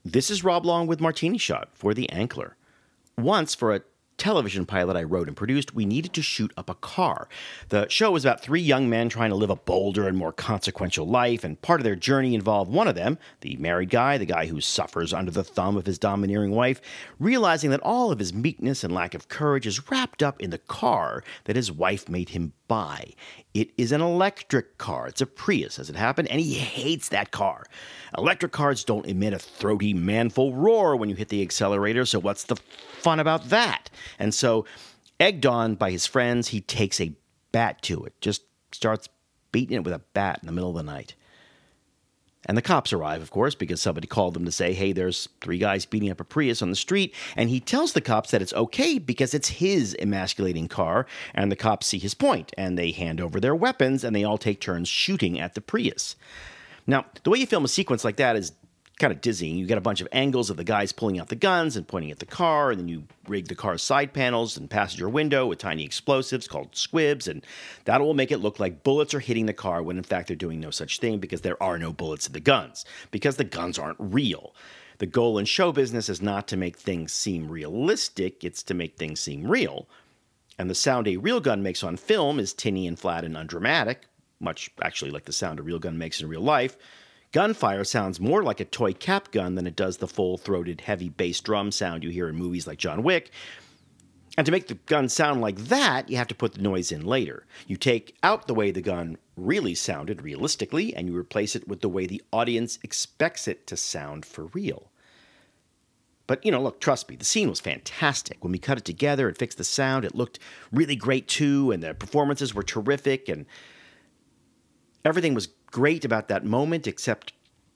This is Rob Long with Martini Shot for The Ankler. Once, for a television pilot I wrote and produced, we needed to shoot up a car. The show was about three young men trying to live a bolder and more consequential life, and part of their journey involved one of them, the married guy, the guy who suffers under the thumb of his domineering wife, realizing that all of his meekness and lack of courage is wrapped up in the car that his wife made him buy. It is an electric car. It's a Prius, as it happened, and he hates that car. Electric cars don't emit a throaty, manful roar when you hit the accelerator, so what's the fun about that? And so, egged on by his friends, he takes a bat to it, just starts beating it with a bat in the middle of the night. And the cops arrive, of course, because somebody called them to say, hey, there's three guys beating up a Prius on the street. And he tells the cops that it's okay because it's his emasculating car. And the cops see his point, and they hand over their weapons, and they all take turns shooting at the Prius. Now, the way you film a sequence like that is kind of dizzying. You get a bunch of angles of the guys pulling out the guns and pointing at the car, and then you rig the car's side panels and passenger window with tiny explosives called squibs, and that will make it look like bullets are hitting the car when in fact they're doing no such thing because there are no bullets in the guns, because the guns aren't real. The goal in show business is not to make things seem realistic, it's to make things seem real. And the sound a real gun makes on film is tinny and flat and undramatic, much actually like the sound a real gun makes in real life. Gunfire sounds more like a toy cap gun than it does the full-throated, heavy bass drum sound you hear in movies like John Wick. And to make the gun sound like that, you have to put the noise in later. You take out the way the gun really sounded realistically, and you replace it with the way the audience expects it to sound for real. But, look, trust me, the scene was fantastic. When we cut it together and fixed the sound, it looked really great too, and the performances were terrific, and everything was great about that moment, except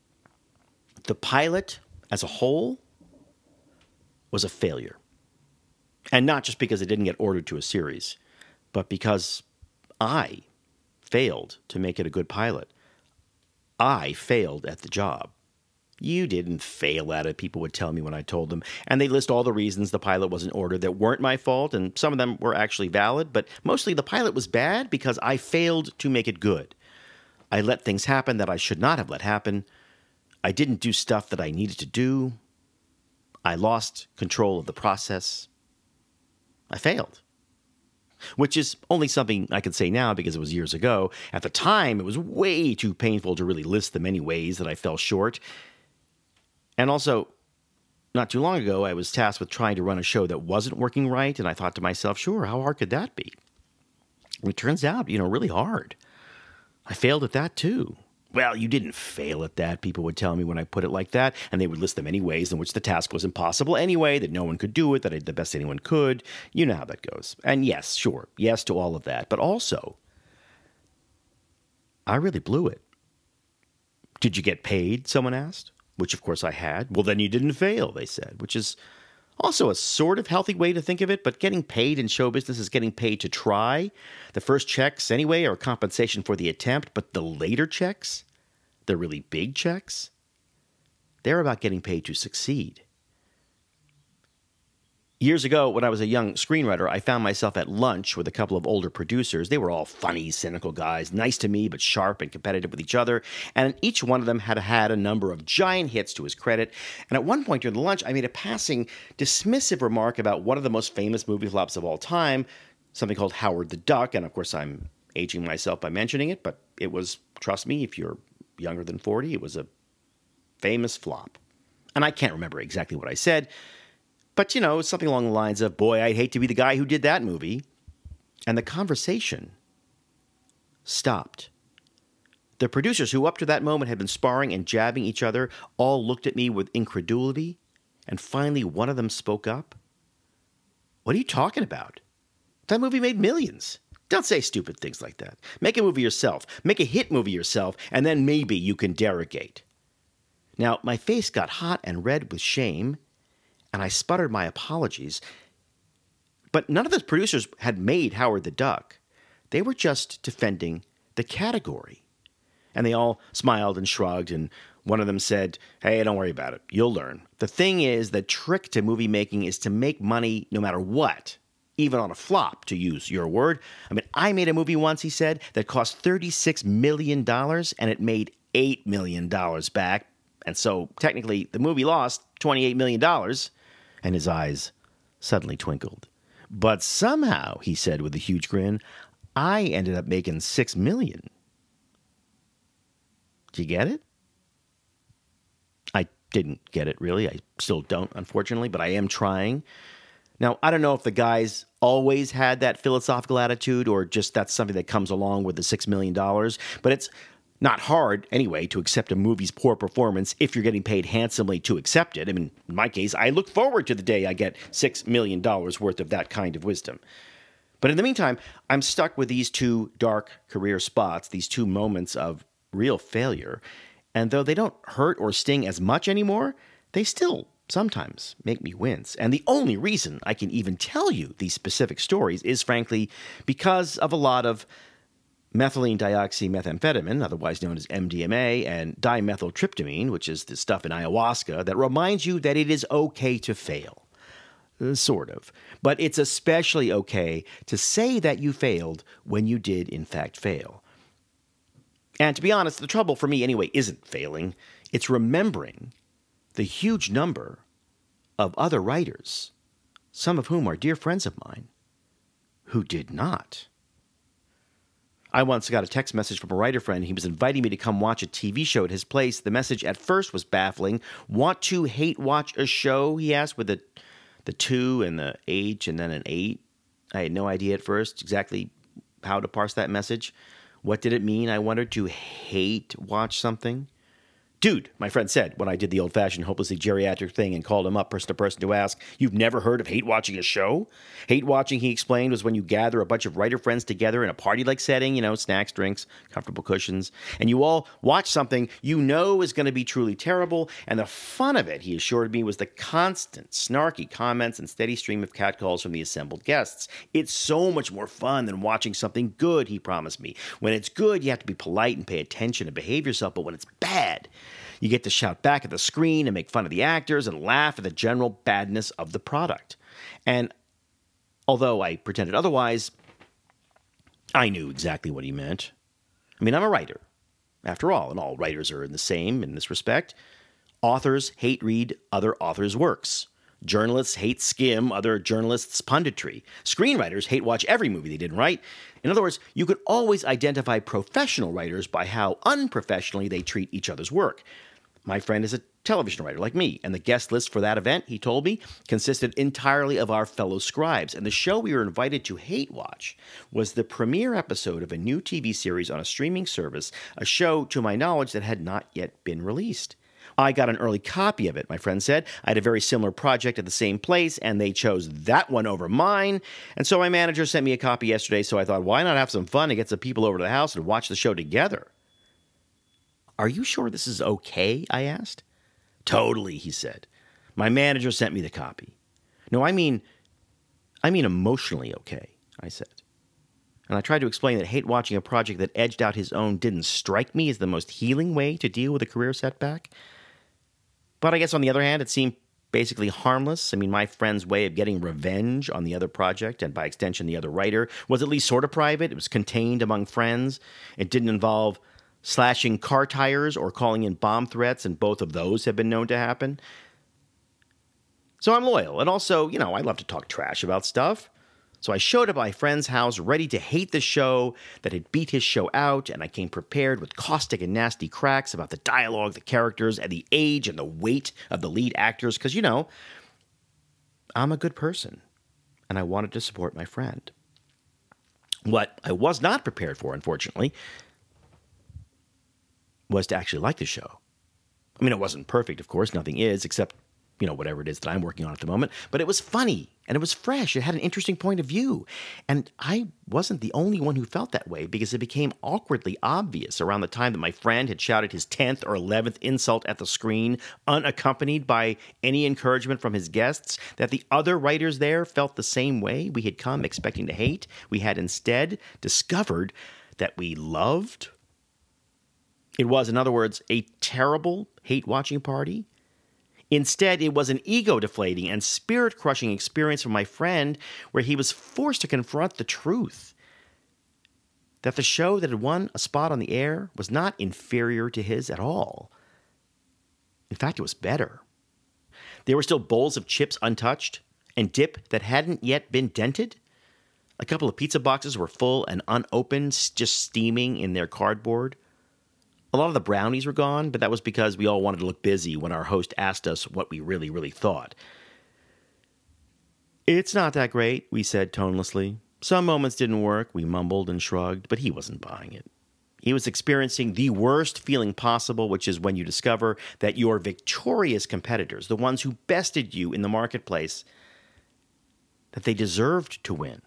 the pilot as a whole was a failure. And not just because it didn't get ordered to a series, but because I failed to make it a good pilot. I failed at the job. You didn't fail at it, people would tell me when I told them. And they list all the reasons the pilot wasn't ordered that weren't my fault, and some of them were actually valid, but mostly the pilot was bad because I failed to make it good. I let things happen that I should not have let happen. I didn't do stuff that I needed to do. I lost control of the process. I failed. Which is only something I can say now because it was years ago. At the time, it was way too painful to really list the many ways that I fell short. And also, not too long ago, I was tasked with trying to run a show that wasn't working right, and I thought to myself, sure, how hard could that be? And it turns out, really hard. I failed at that too. Well, you didn't fail at that, people would tell me when I put it like that, and they would list the many ways in which the task was impossible anyway, that no one could do it, that I did the best anyone could. You know how that goes. And yes, sure, yes to all of that. But also, I really blew it. Did you get paid, someone asked? Which, of course, I had. Well, then you didn't fail, they said, which is also a sort of healthy way to think of it, but getting paid in show business is getting paid to try. The first checks, anyway, are compensation for the attempt, but the later checks, the really big checks, they're about getting paid to succeed. Years ago, when I was a young screenwriter, I found myself at lunch with a couple of older producers. They were all funny, cynical guys, nice to me, but sharp and competitive with each other. And each one of them had had a number of giant hits to his credit. And at one point during the lunch, I made a passing, dismissive remark about one of the most famous movie flops of all time, something called Howard the Duck. And of course, I'm aging myself by mentioning it, but it was, trust me, if you're younger than 40, it was a famous flop. And I can't remember exactly what I said, but, something along the lines of, boy, I'd hate to be the guy who did that movie. And the conversation stopped. The producers, who up to that moment had been sparring and jabbing each other, all looked at me with incredulity, and finally one of them spoke up. What are you talking about? That movie made millions. Don't say stupid things like that. Make a movie yourself. Make a hit movie yourself, and then maybe you can derogate. Now, my face got hot and red with shame, and I sputtered my apologies. But none of the producers had made Howard the Duck. They were just defending the category. And they all smiled and shrugged, and one of them said, hey, don't worry about it. You'll learn. The thing is, the trick to movie making is to make money no matter what, even on a flop, to use your word. I made a movie once, he said, that cost $36 million, and it made $8 million back. And so, technically, the movie lost $28 million. And his eyes suddenly twinkled. But somehow, he said with a huge grin, I ended up making $6 million. Did you get it? I didn't get it, really. I still don't, unfortunately, but I am trying. Now, I don't know if the guys always had that philosophical attitude or just that's something that comes along with the $6 million, but it's not hard, anyway, to accept a movie's poor performance if you're getting paid handsomely to accept it. I mean, in my case, I look forward to the day I get $6 million worth of that kind of wisdom. But in the meantime, I'm stuck with these two dark career spots, these two moments of real failure. And though they don't hurt or sting as much anymore, they still sometimes make me wince. And the only reason I can even tell you these specific stories is, frankly, because of a lot of methylene dioxymethamphetamine, otherwise known as MDMA, and dimethyltryptamine, which is the stuff in ayahuasca that reminds you that it is okay to fail. Sort of. But it's especially okay to say that you failed when you did, in fact, fail. And to be honest, the trouble for me, anyway, isn't failing. It's remembering the huge number of other writers, some of whom are dear friends of mine, who did not. I once got a text message from a writer friend. He was inviting me to come watch a TV show at his place. The message at first was baffling. Want to hate watch a show, he asked, with the 2 and the H and then an 8. I had no idea at first exactly how to parse that message. What did it mean? I wondered, to hate watch something. Dude, my friend said when I did the old-fashioned, hopelessly geriatric thing and called him up person to person to ask, you've never heard of hate watching a show? Hate watching, he explained, was when you gather a bunch of writer friends together in a party-like setting, snacks, drinks, comfortable cushions, and you all watch something you know is going to be truly terrible, and the fun of it, he assured me, was the constant, snarky comments and steady stream of catcalls from the assembled guests. It's so much more fun than watching something good, he promised me. When it's good, you have to be polite and pay attention and behave yourself, but when it's bad, you get to shout back at the screen and make fun of the actors and laugh at the general badness of the product. And although I pretended otherwise, I knew exactly what he meant. I mean, I'm a writer, after all, and all writers are the same in this respect. Authors hate read other authors' works. Journalists hate skim other journalists' punditry. Screenwriters hate watch every movie they didn't write. In other words, you could always identify professional writers by how unprofessionally they treat each other's work. My friend is a television writer like me, and the guest list for that event, he told me, consisted entirely of our fellow scribes, and the show we were invited to hate watch was the premiere episode of a new TV series on a streaming service, a show, to my knowledge, that had not yet been released. I got an early copy of it, my friend said. I had a very similar project at the same place, and they chose that one over mine. And so my manager sent me a copy yesterday, so I thought, why not have some fun and get some people over to the house and watch the show together? Are you sure this is okay? I asked. Totally, he said. My manager sent me the copy. No, I mean emotionally okay, I said. And I tried to explain that hate watching a project that edged out his own didn't strike me as the most healing way to deal with a career setback. But I guess on the other hand, it seemed basically harmless. I mean, my friend's way of getting revenge on the other project, and by extension the other writer, was at least sort of private. It was contained among friends. It didn't involve slashing car tires or calling in bomb threats, and both of those have been known to happen. So I'm loyal, and also, I love to talk trash about stuff. So I showed up at my friend's house ready to hate the show that had beat his show out, and I came prepared with caustic and nasty cracks about the dialogue, the characters, and the age and the weight of the lead actors, because, I'm a good person, and I wanted to support my friend. What I was not prepared for, unfortunately, was to actually like the show. I mean, it wasn't perfect, of course. Nothing is, except, whatever it is that I'm working on at the moment. But it was funny, and it was fresh. It had an interesting point of view. And I wasn't the only one who felt that way, because it became awkwardly obvious around the time that my friend had shouted his 10th or 11th insult at the screen, unaccompanied by any encouragement from his guests, that the other writers there felt the same way we had come expecting to hate. We had instead discovered that we loved. It was, in other words, a terrible hate-watching party. Instead, it was an ego-deflating and spirit-crushing experience for my friend where he was forced to confront the truth that the show that had won a spot on the air was not inferior to his at all. In fact, it was better. There were still bowls of chips untouched and dip that hadn't yet been dented. A couple of pizza boxes were full and unopened, just steaming in their cardboard. A lot of the brownies were gone, but that was because we all wanted to look busy when our host asked us what we really, really thought. "It's not that great," we said tonelessly. Some moments didn't work, we mumbled and shrugged, but he wasn't buying it. He was experiencing the worst feeling possible, which is when you discover that your victorious competitors, the ones who bested you in the marketplace, that they deserved to win.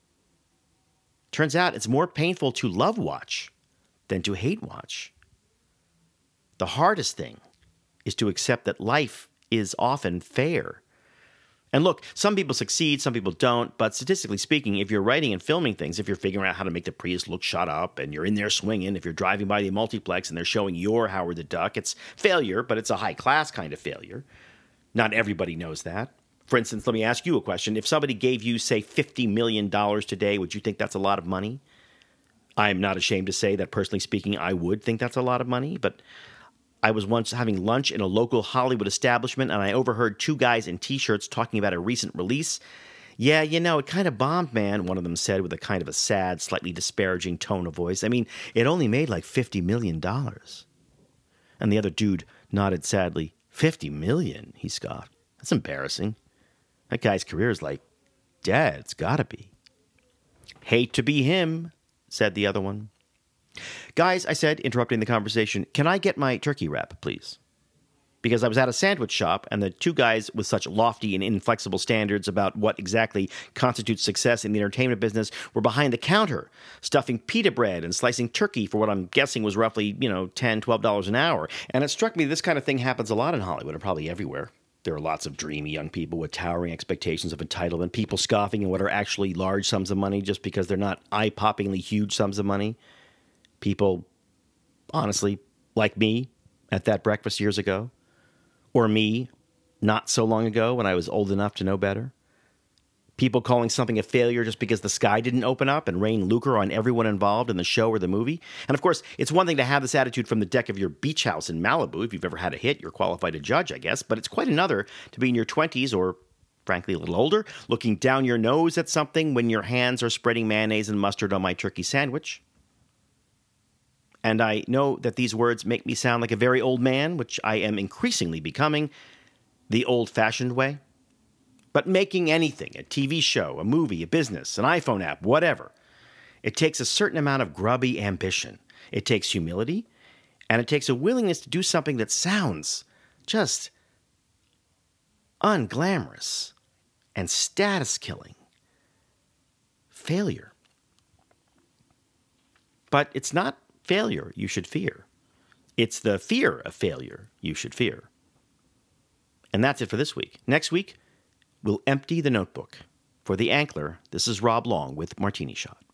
Turns out it's more painful to love watch than to hate watch. The hardest thing is to accept that life is often fair. And look, some people succeed, some people don't, but statistically speaking, if you're writing and filming things, if you're figuring out how to make the Prius look shut up and you're in there swinging, if you're driving by the multiplex and they're showing your Howard the Duck, it's failure, but it's a high-class kind of failure. Not everybody knows that. For instance, let me ask you a question. If somebody gave you, say, $50 million today, would you think that's a lot of money? I'm not ashamed to say that, personally speaking, I would think that's a lot of money, but I was once having lunch in a local Hollywood establishment, and I overheard two guys in T-shirts talking about a recent release. "Yeah, it kind of bombed, man," one of them said with a kind of a sad, slightly disparaging tone of voice. "I mean, it only made like $50 million. And the other dude nodded sadly. "$50 million?" he scoffed. "That's embarrassing. That guy's career is like dead. It's gotta be." "Hate to be him," said the other one. "Guys," I said, interrupting the conversation, "can I get my turkey wrap, please?" Because I was at a sandwich shop, and the two guys with such lofty and inflexible standards about what exactly constitutes success in the entertainment business were behind the counter, stuffing pita bread and slicing turkey for what I'm guessing was roughly, $10, $12 an hour. And it struck me this kind of thing happens a lot in Hollywood, and probably everywhere. There are lots of dreamy young people with towering expectations of entitlement, people scoffing at what are actually large sums of money just because they're not eye-poppingly huge sums of money. People, honestly, like me at that breakfast years ago, or me not so long ago when I was old enough to know better. People calling something a failure just because the sky didn't open up and rain lucre on everyone involved in the show or the movie. And of course, it's one thing to have this attitude from the deck of your beach house in Malibu. If you've ever had a hit, you're qualified to judge, I guess. But it's quite another to be in your 20s or, frankly, a little older, looking down your nose at something when your hands are spreading mayonnaise and mustard on my turkey sandwich. And I know that these words make me sound like a very old man, which I am increasingly becoming, the old-fashioned way. But making anything, a TV show, a movie, a business, an iPhone app, whatever, it takes a certain amount of grubby ambition. It takes humility, and it takes a willingness to do something that sounds just unglamorous and status-killing. Failure. But it's not failure you should fear. It's the fear of failure you should fear. And that's it for this week. Next week, we'll empty the notebook. For The Ankler, this is Rob Long with Martini Shot.